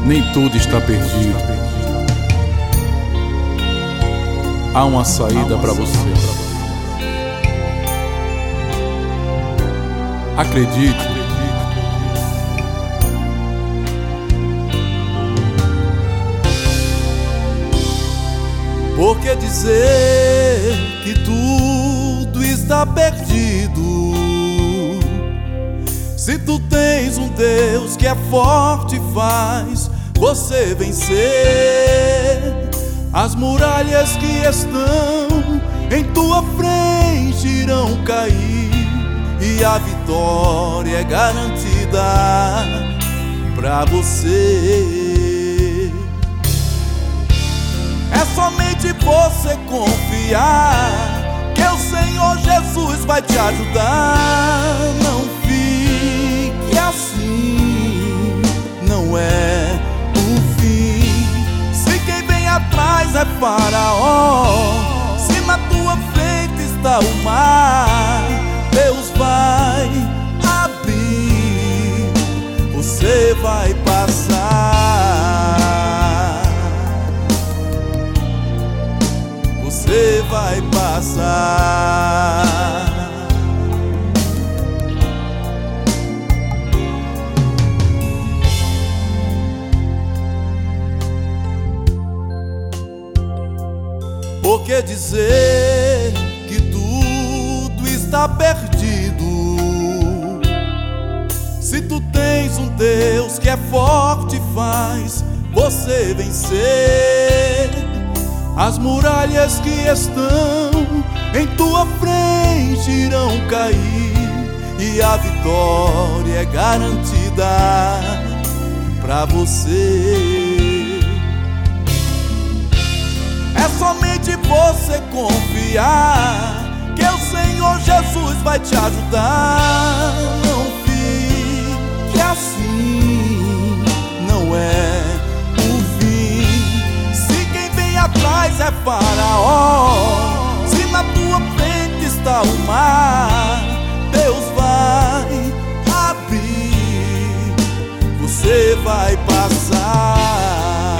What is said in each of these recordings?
Nem tudo está perdido. Há uma saída para você. Acredite. Por que dizer que tudo está perdido, se tu tens um Deus que é forte e faz você vencer? As muralhas que estão em tua frente irão cair, e a vitória é garantida pra você. É somente você confiar que o Senhor Jesus vai te ajudar. Não fique assim, não é o fim. Se quem vem atrás é Faraó, se na tua frente está o mar, Deus vai abrir, você vai passar, você vai passar. Por que dizer que tudo está perdido, se tu tens um Deus que é forte e faz você vencer? As muralhas que estão em tua frente irão cair, e a vitória é garantida pra você. É somente você confiar que o Senhor Jesus vai te ajudar. Não fique assim, não é o fim. Se quem vem atrás é Faraó, se na tua frente está o mar, Deus vai abrir, você vai passar.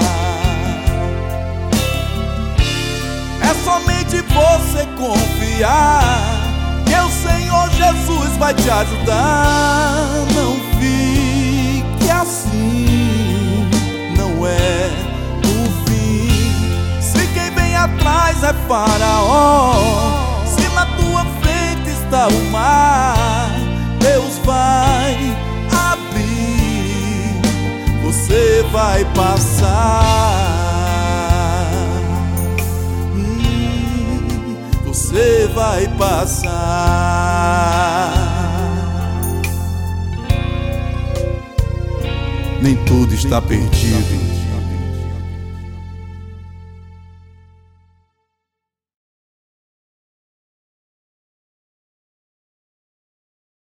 É somente você confiar que o Senhor Jesus vai te ajudar. Não fique assim, não é o fim. Se quem vem atrás é Faraó, se na tua frente está o mar, Deus vai abrir, você vai passar, você vai passar. Nem tudo está perdido.